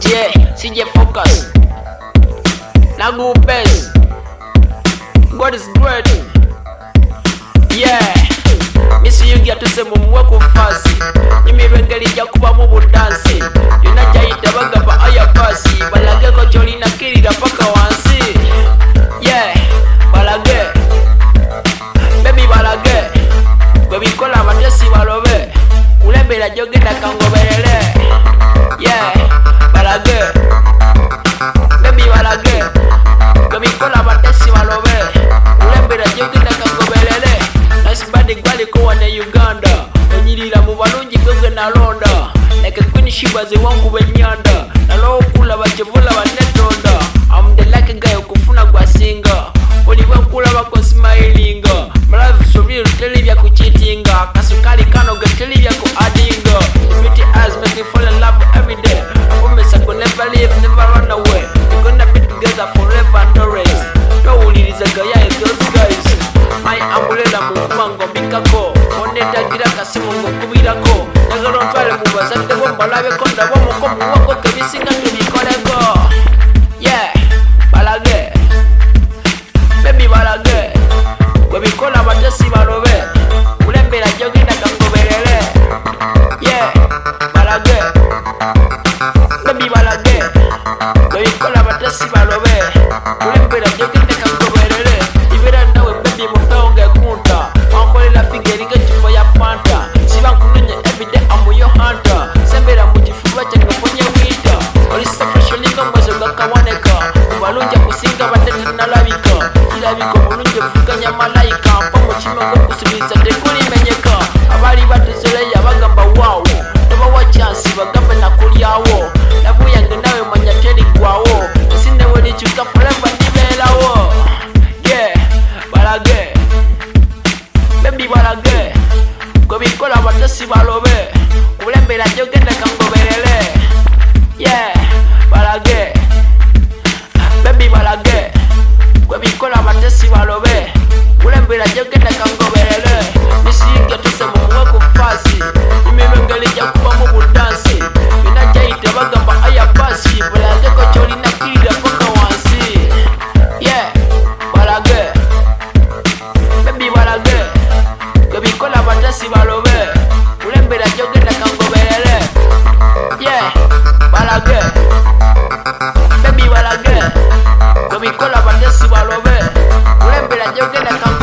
Yeah, CJ Focus. Now go best. God is great. Yeah. Misi you get to say mumwako fasi. Nimebengeli ya kuba mubu dansi. Yunaja itabaga pa aya pasi. Balage ko choli na kiri da paka wansi. Yeah, balage. Baby balage. Baby kola matesi balobe. Ulembe la joge na kango belele. Yeah, balage. Baby balage. Baby kola matesi balobe. Ulembe la joge na kango belele. Nice body gwali kuwa na Uganda. Onyirira mu balungi gwegwe na londa. Like a queen shibaze wangu benyanda. Na loo kula bachevula banetonda. I'm the lucky guy ukufuna gwa singa. Oliwe kula bako smilinga. Malavi sobiri ruteli vya kuchitinga. Kasukali kano geteli vya kuadinga. Pretty eyes make me fall in love every day. I promise I could never leave, never run away. We're gonna be together forever and always. No uliriza gaya those guys. My umbrella mukumango bikako. Oneta gira kasimu ngokubirako. Nagalo ntwale mubazate bombalabe konda bomoko muwako kebisinga tubikolego. Yeah, balage. Baby balage. Webikola batesi balobe. Ulembera jogenda kangobelele. Yeah, balage. Baby balage. Webikola batesi balobe. Ulembera jogenda kangobelele. Ibera nawe baby mutonge kunta. Wankole la figure nga chifo ya fanta. Siba kununye everyday I'm your hunter. Sembera mujifuwa changa ponye winter. Olisa fashion nga mwezo gakawaneka. Ubalunja kusinga batete nalabika. Kilabiko mulunje fukanya malaika. Mpamu chimango kusubiza tekuli menyeka. Abali batuzoleya bagamba wow. Neba wa chance bagambe na kuliawo. Labu yange nawe manya teli kwawo. Isinde wali chuka forever nibelawo. Yeah, balage. Baby balage. Kwebikola batesi balobe. Ulembera jogenda kangobelele. Yeah, balage. Baby balage. Kwebikola batesi balobe. Ulembera jogenda kangobelele. Misi yinga tuse mumwako fasi. Imebengeli ya kuba mubu dansi. Yunaja itabagamba aya pasi. Balage ko choli na kiri da paka wansi. Yeah, balage. Baby balage. Kwebikola batesi balobe. Ulembera jogenda kangobelele. Yeah, balage. Baby balage. Kwebikola batesi balobe. Ulembera jogenda kangobelele.